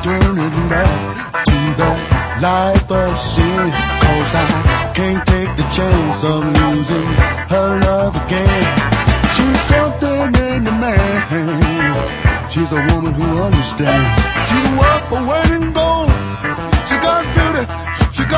turning back to that life of sin. 'Cause I can't take the chance of losing her love again. She's something in the man. She's a woman who understands. She's worth her weight in gold.